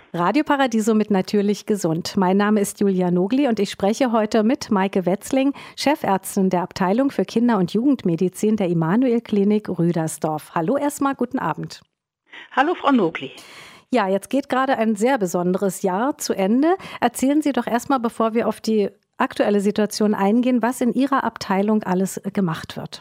Radio Paradiso mit Natürlich Gesund. Mein Name ist Julia Nogli und ich spreche heute mit Maike Wetzling, Chefärztin der Abteilung für Kinder- und Jugendmedizin der Immanuel-Klinik Rüdersdorf. Hallo erstmal, guten Abend. Hallo Frau Nogli. Ja, jetzt geht gerade ein sehr besonderes Jahr zu Ende. Erzählen Sie doch erstmal, bevor wir auf die aktuelle Situation eingehen, was in Ihrer Abteilung alles gemacht wird.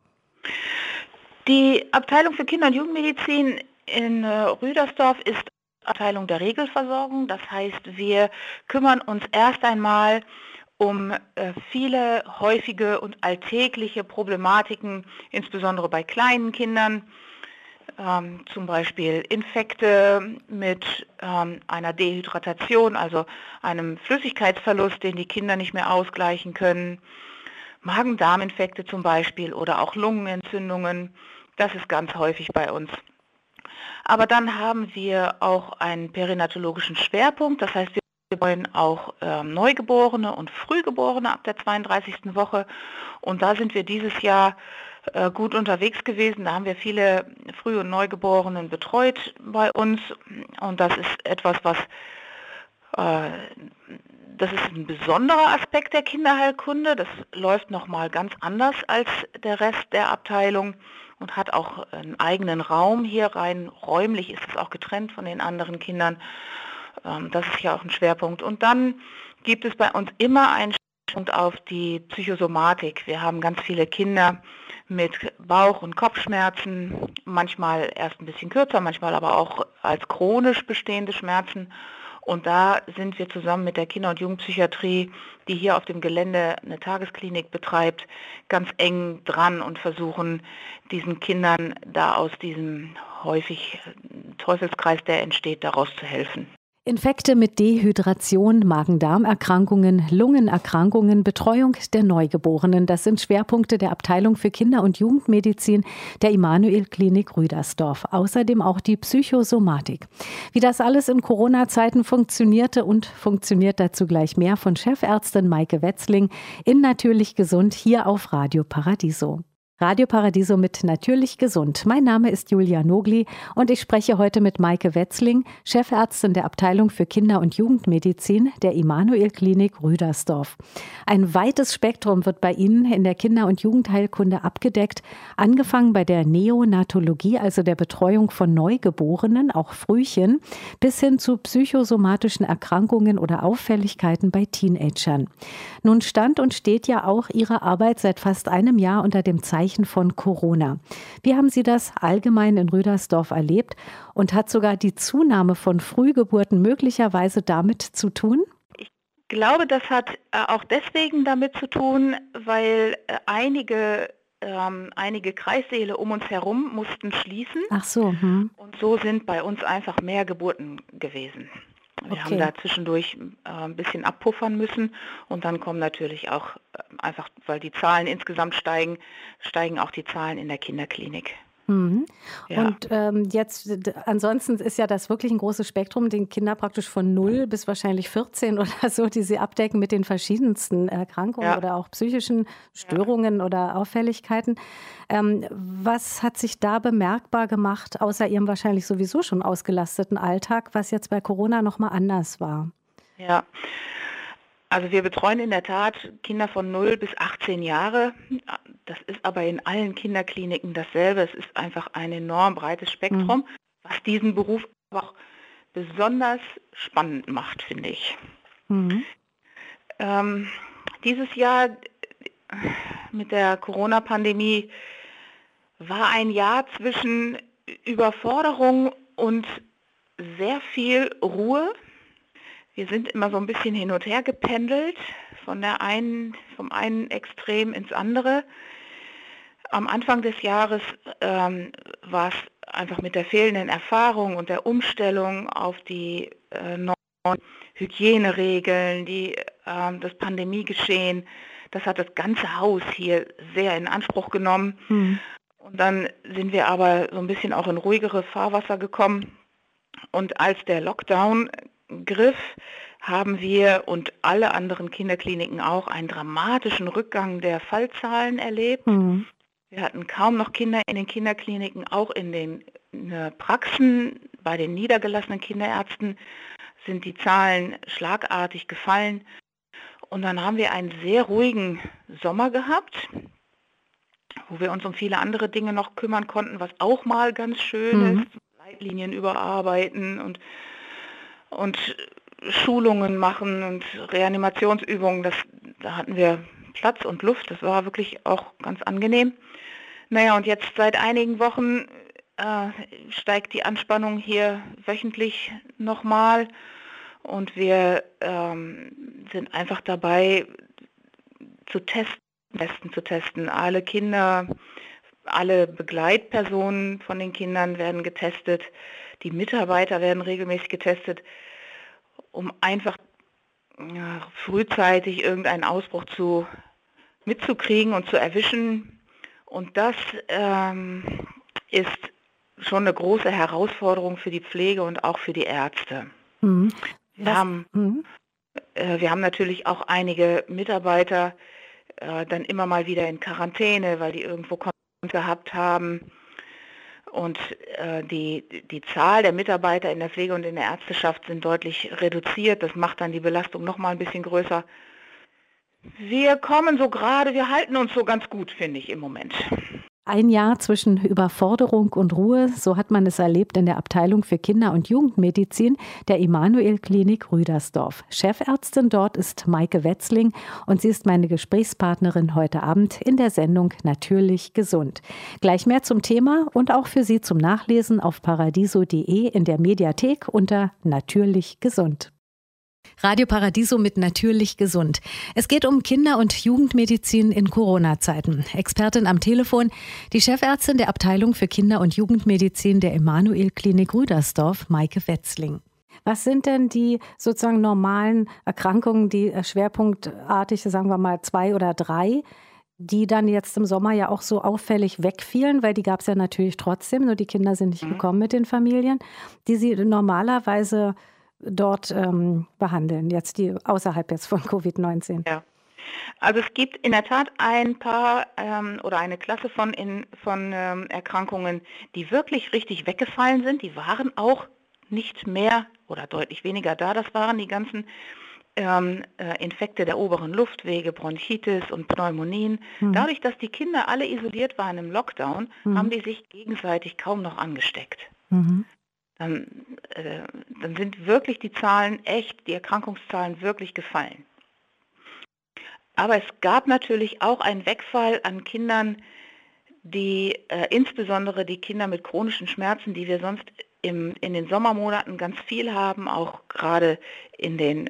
Die Abteilung für Kinder- und Jugendmedizin in Rüdersdorf ist Abteilung der Regelversorgung. Das heißt, wir kümmern uns erst einmal um viele häufige und alltägliche Problematiken, insbesondere bei kleinen Kindern, zum Beispiel Infekte mit einer Dehydratation, also einem Flüssigkeitsverlust, den die Kinder nicht mehr ausgleichen können, Magen-Darm-Infekte zum Beispiel oder auch Lungenentzündungen. Das ist ganz häufig bei uns. Aber dann haben wir auch einen perinatologischen Schwerpunkt, das heißt, wir betreuen auch Neugeborene und Frühgeborene ab der 32. Woche und da sind wir dieses Jahr gut unterwegs gewesen. Da haben wir viele Früh- und Neugeborenen betreut bei uns und das ist etwas, das ist ein besonderer Aspekt der Kinderheilkunde. Das läuft nochmal ganz anders als der Rest der Abteilung und hat auch einen eigenen Raum hier rein. Räumlich ist es auch getrennt von den anderen Kindern. Das ist ja auch ein Schwerpunkt. Und dann gibt es bei uns immer einen Schwerpunkt auf die Psychosomatik. Wir haben ganz viele Kinder mit Bauch- und Kopfschmerzen, manchmal erst ein bisschen kürzer, manchmal aber auch als chronisch bestehende Schmerzen. Und da sind wir zusammen mit der Kinder- und Jugendpsychiatrie, die hier auf dem Gelände eine Tagesklinik betreibt, ganz eng dran und versuchen, diesen Kindern da aus diesem häufig Teufelskreis, der entsteht, daraus zu helfen. Infekte mit Dehydration, Magen-Darm-Erkrankungen, Lungenerkrankungen, Betreuung der Neugeborenen. Das sind Schwerpunkte der Abteilung für Kinder- und Jugendmedizin der Immanuel-Klinik Rüdersdorf. Außerdem auch die Psychosomatik. Wie das alles in Corona-Zeiten funktionierte und funktioniert dazu gleich mehr von Chefärztin Maike Wetzling in Natürlich Gesund hier auf Radio Paradiso. Radio Paradiso mit Natürlich Gesund. Mein Name ist Julia Nogli und ich spreche heute mit Maike Wetzling, Chefärztin der Abteilung für Kinder- und Jugendmedizin der Immanuel-Klinik Rüdersdorf. Ein weites Spektrum wird bei Ihnen in der Kinder- und Jugendheilkunde abgedeckt, angefangen bei der Neonatologie, also der Betreuung von Neugeborenen, auch Frühchen, bis hin zu psychosomatischen Erkrankungen oder Auffälligkeiten bei Teenagern. Nun stand und steht ja auch Ihre Arbeit seit fast einem Jahr unter dem Zeichen von Corona. Wie haben Sie das allgemein in Rüdersdorf erlebt und hat sogar die Zunahme von Frühgeburten möglicherweise damit zu tun? Ich glaube, das hat auch deswegen damit zu tun, weil einige Kreissäle um uns herum mussten schließen. Ach so. Und so sind bei uns einfach mehr Geburten gewesen. Wir haben da zwischendurch ein bisschen abpuffern müssen und dann kommen natürlich auch einfach, weil die Zahlen insgesamt steigen auch die Zahlen in der Kinderklinik. Ja. Und ansonsten ist ja das wirklich ein großes Spektrum, den Kinder praktisch von 0 bis wahrscheinlich 14 oder so, die Sie abdecken mit den verschiedensten Erkrankungen oder auch psychischen Störungen oder Auffälligkeiten. Was hat sich da bemerkbar gemacht, außer Ihrem wahrscheinlich sowieso schon ausgelasteten Alltag, was jetzt bei Corona nochmal anders war? Ja. Also wir betreuen in der Tat Kinder von 0 bis 18 Jahre. Das ist aber in allen Kinderkliniken dasselbe. Es ist einfach ein enorm breites Spektrum, was diesen Beruf aber auch besonders spannend macht, finde ich. Dieses Jahr mit der Corona-Pandemie war ein Jahr zwischen Überforderung und sehr viel Ruhe. Wir sind immer so ein bisschen hin und her gependelt, vom einen Extrem ins andere. Am Anfang des Jahres war es einfach mit der fehlenden Erfahrung und der Umstellung auf die neuen Hygieneregeln, das Pandemiegeschehen, das hat das ganze Haus hier sehr in Anspruch genommen. Und dann sind wir aber so ein bisschen auch in ruhigere Fahrwasser gekommen. Und als der Lockdown griff, haben wir und alle anderen Kinderkliniken auch einen dramatischen Rückgang der Fallzahlen erlebt. Wir hatten kaum noch Kinder in den Kinderkliniken, auch in den Praxen bei den niedergelassenen Kinderärzten sind die Zahlen schlagartig gefallen. Und dann haben wir einen sehr ruhigen Sommer gehabt, wo wir uns um viele andere Dinge noch kümmern konnten, was auch mal ganz schön ist. Leitlinien überarbeiten und Schulungen machen und Reanimationsübungen. Da hatten wir Platz und Luft. Das war wirklich auch ganz angenehm. Naja, und jetzt seit einigen Wochen steigt die Anspannung hier wöchentlich nochmal. Und wir sind einfach dabei zu testen. Alle Kinder, alle Begleitpersonen von den Kindern werden getestet. Die Mitarbeiter werden regelmäßig getestet, um einfach frühzeitig irgendeinen Ausbruch mitzukriegen und zu erwischen. Und das ist schon eine große Herausforderung für die Pflege und auch für die Ärzte. Wir haben natürlich auch einige Mitarbeiter dann immer mal wieder in Quarantäne, weil die irgendwo Kontakt gehabt haben. Und die Zahl der Mitarbeiter in der Pflege und in der Ärzteschaft sind deutlich reduziert. Das macht dann die Belastung noch mal ein bisschen größer. Wir halten uns so ganz gut, finde ich, im Moment. Ein Jahr zwischen Überforderung und Ruhe, so hat man es erlebt in der Abteilung für Kinder- und Jugendmedizin der Immanuel-Klinik Rüdersdorf. Chefärztin dort ist Maike Wetzling und sie ist meine Gesprächspartnerin heute Abend in der Sendung Natürlich gesund. Gleich mehr zum Thema und auch für Sie zum Nachlesen auf paradiso.de in der Mediathek unter Natürlich gesund. Radio Paradiso mit Natürlich gesund. Es geht um Kinder- und Jugendmedizin in Corona-Zeiten. Expertin am Telefon, die Chefärztin der Abteilung für Kinder- und Jugendmedizin der Immanuel-Klinik Rüdersdorf, Maike Wetzling. Was sind denn die sozusagen normalen Erkrankungen, die schwerpunktartig, sagen wir mal 2 oder 3, die dann jetzt im Sommer ja auch so auffällig wegfielen, weil die gab es ja natürlich trotzdem, nur die Kinder sind nicht gekommen mit den Familien, die Sie normalerweise dort behandeln, jetzt die außerhalb jetzt von Covid-19? Ja, also es gibt in der Tat ein paar oder eine Klasse von Erkrankungen, die wirklich richtig weggefallen sind. Die waren auch nicht mehr oder deutlich weniger da. Das waren die ganzen Infekte der oberen Luftwege, Bronchitis und Pneumonien. Dadurch, dass die Kinder alle isoliert waren im Lockdown, haben die sich gegenseitig kaum noch angesteckt. Dann sind wirklich die Erkrankungszahlen wirklich gefallen. Aber es gab natürlich auch einen Wegfall an Kindern, insbesondere die Kinder mit chronischen Schmerzen, die wir sonst in den Sommermonaten ganz viel haben, auch gerade in den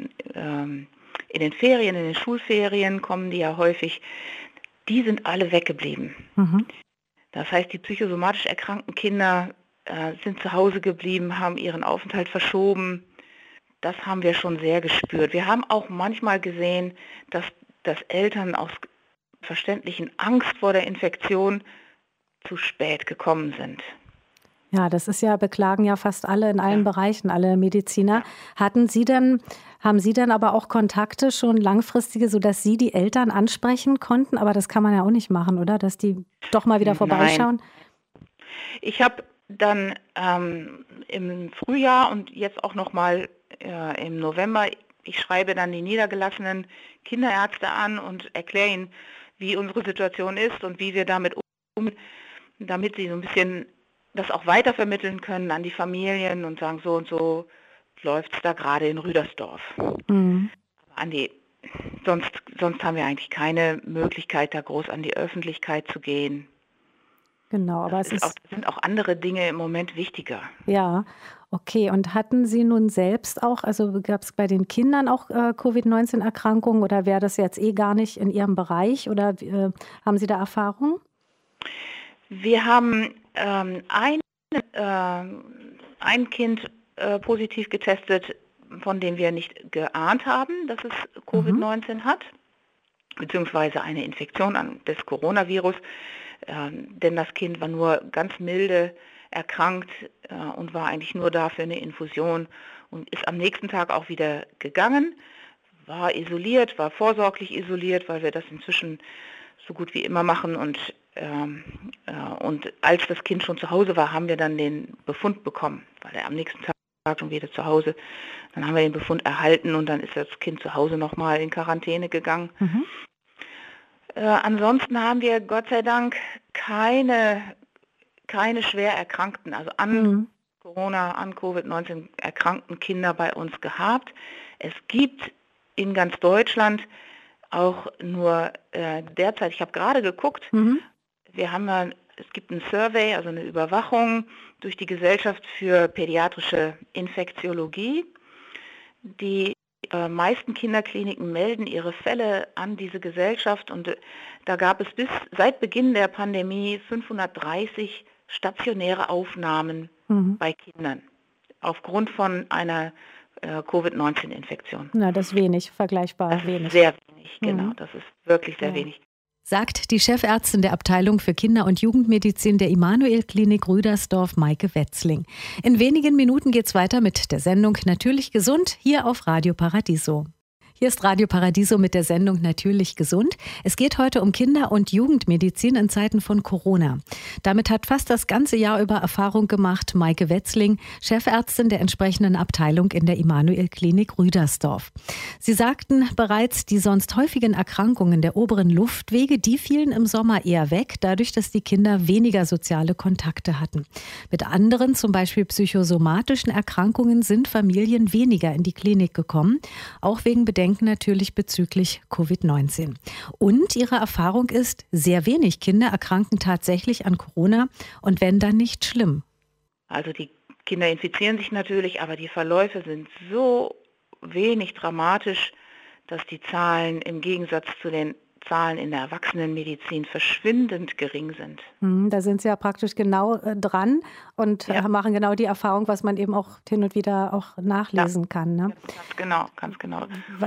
Ferien, in den Schulferien kommen die ja häufig, die sind alle weggeblieben. Das heißt, die psychosomatisch erkrankten Kinder sind zu Hause geblieben, haben ihren Aufenthalt verschoben. Das haben wir schon sehr gespürt. Wir haben auch manchmal gesehen, dass Eltern aus verständlichen Angst vor der Infektion zu spät gekommen sind. Ja, das ist ja, beklagen ja fast alle in allen Bereichen, alle Mediziner. Haben Sie denn aber auch Kontakte schon langfristige, sodass Sie die Eltern ansprechen konnten? Aber das kann man ja auch nicht machen, oder? Dass die doch mal wieder vorbeischauen? Nein. Ich habe dann im Frühjahr und jetzt auch nochmal im November, ich schreibe dann die niedergelassenen Kinderärzte an und erkläre ihnen, wie unsere Situation ist und wie wir damit umgehen, damit sie so ein bisschen das auch weitervermitteln können an die Familien und sagen, so und so läuft es da gerade in Rüdersdorf. Sonst haben wir eigentlich keine Möglichkeit, da groß an die Öffentlichkeit zu gehen. Genau, aber es sind auch andere Dinge im Moment wichtiger. Ja, okay. Und hatten Sie nun selbst auch, also gab es bei den Kindern auch Covid-19-Erkrankungen oder wäre das jetzt gar nicht in Ihrem Bereich oder haben Sie da Erfahrung? Wir haben ein Kind positiv getestet, von dem wir nicht geahnt haben, dass es Covid-19 hat, beziehungsweise eine Infektion des Coronavirus. Denn das Kind war nur ganz milde erkrankt und war eigentlich nur da für eine Infusion und ist am nächsten Tag auch wieder gegangen, war isoliert, war vorsorglich isoliert, weil wir das inzwischen so gut wie immer machen und als das Kind schon zu Hause war, haben wir dann den Befund bekommen, weil er am nächsten Tag und wieder zu Hause. Dann haben wir den Befund erhalten und dann ist das Kind zu Hause nochmal in Quarantäne gegangen. Ansonsten haben wir Gott sei Dank keine schwer Erkrankten, also an Corona, an Covid-19 erkrankten Kinder bei uns gehabt. Es gibt in ganz Deutschland auch nur derzeit, ich habe gerade geguckt, es gibt ein Survey, also eine Überwachung durch die Gesellschaft für pädiatrische Infektiologie. Die meisten Kinderkliniken melden ihre Fälle an diese Gesellschaft und da gab es seit Beginn der Pandemie 530 stationäre Aufnahmen bei Kindern aufgrund von einer Covid-19-Infektion. Na, das ist wenig, vergleichbar wenig. Sehr wenig, genau. Das ist wirklich sehr wenig. Sagt die Chefärztin der Abteilung für Kinder- und Jugendmedizin der Immanuel-Klinik Rüdersdorf, Maike Wetzling. In wenigen Minuten geht's weiter mit der Sendung Natürlich gesund hier auf Radio Paradiso. Hier ist Radio Paradiso mit der Sendung Natürlich gesund. Es geht heute um Kinder- und Jugendmedizin in Zeiten von Corona. Damit hat fast das ganze Jahr über Erfahrung gemacht Maike Wetzling, Chefärztin der entsprechenden Abteilung in der Immanuel-Klinik Rüdersdorf. Sie sagten bereits, die sonst häufigen Erkrankungen der oberen Luftwege, die fielen im Sommer eher weg, dadurch, dass die Kinder weniger soziale Kontakte hatten. Mit anderen, zum Beispiel psychosomatischen Erkrankungen, sind Familien weniger in die Klinik gekommen, auch wegen Bedenken natürlich bezüglich Covid-19. Und ihre Erfahrung ist, sehr wenig Kinder erkranken tatsächlich an Corona und wenn dann nicht schlimm. Also die Kinder infizieren sich natürlich, aber die Verläufe sind so wenig dramatisch, dass die Zahlen im Gegensatz zu den Zahlen in der Erwachsenenmedizin verschwindend gering sind. Da sind Sie ja praktisch genau dran und machen genau die Erfahrung, was man eben auch hin und wieder auch nachlesen kann. Ne? Ganz genau.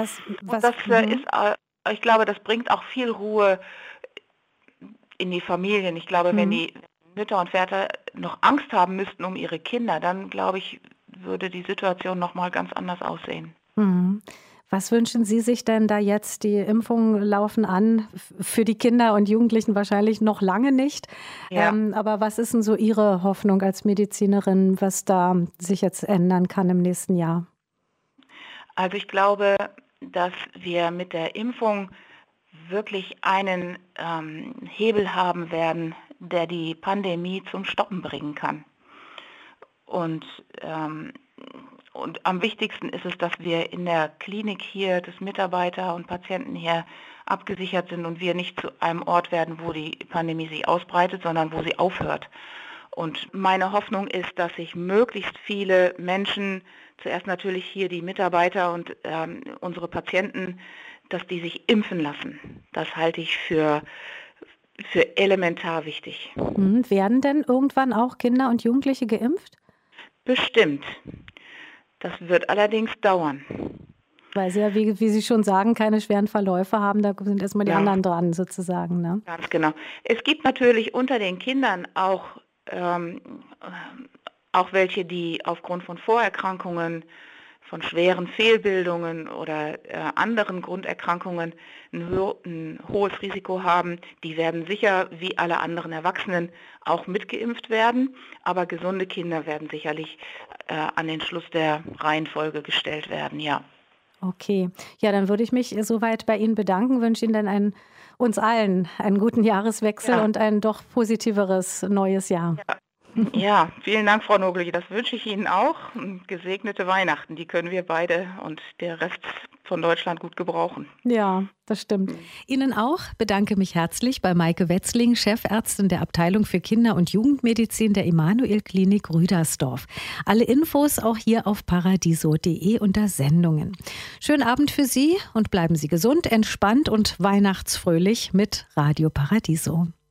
Ich glaube, das bringt auch viel Ruhe in die Familien. Ich glaube, wenn die Mütter und Väter noch Angst haben müssten um ihre Kinder, dann glaube ich, würde die Situation nochmal ganz anders aussehen. Was wünschen Sie sich denn da jetzt? Die Impfungen laufen an, für die Kinder und Jugendlichen wahrscheinlich noch lange nicht. Ja. Aber was ist denn so Ihre Hoffnung als Medizinerin, was da sich jetzt ändern kann im nächsten Jahr? Also ich glaube, dass wir mit der Impfung wirklich einen Hebel haben werden, der die Pandemie zum Stoppen bringen kann. Und am wichtigsten ist es, dass wir in der Klinik hier, dass Mitarbeiter und Patienten hier abgesichert sind und wir nicht zu einem Ort werden, wo die Pandemie sich ausbreitet, sondern wo sie aufhört. Und meine Hoffnung ist, dass sich möglichst viele Menschen, zuerst natürlich hier die Mitarbeiter und unsere Patienten, dass die sich impfen lassen. Das halte ich für elementar wichtig. Werden denn irgendwann auch Kinder und Jugendliche geimpft? Bestimmt. Das wird allerdings dauern. Weil sie ja, wie Sie schon sagen, keine schweren Verläufe haben, da sind erstmal die anderen dran sozusagen. Ne? Ganz genau. Es gibt natürlich unter den Kindern auch welche, die aufgrund von Vorerkrankungen, von schweren Fehlbildungen oder anderen Grunderkrankungen ein hohes Risiko haben. Die werden sicher, wie alle anderen Erwachsenen, auch mitgeimpft werden. Aber gesunde Kinder werden sicherlich an den Schluss der Reihenfolge gestellt werden, ja. Okay. Ja, dann würde ich mich soweit bei Ihnen bedanken, wünsche Ihnen dann uns allen einen guten Jahreswechsel und ein doch positiveres neues Jahr. Ja, vielen Dank, Frau Nogli. Das wünsche ich Ihnen auch. Gesegnete Weihnachten, die können wir beide und der Rest von Deutschland gut gebrauchen. Ja, das stimmt. Ihnen auch bedanke mich herzlich bei Maike Wetzling, Chefärztin der Abteilung für Kinder- und Jugendmedizin der Immanuel-Klinik Rüdersdorf. Alle Infos auch hier auf paradiso.de unter Sendungen. Schönen Abend für Sie und bleiben Sie gesund, entspannt und weihnachtsfröhlich mit Radio Paradiso.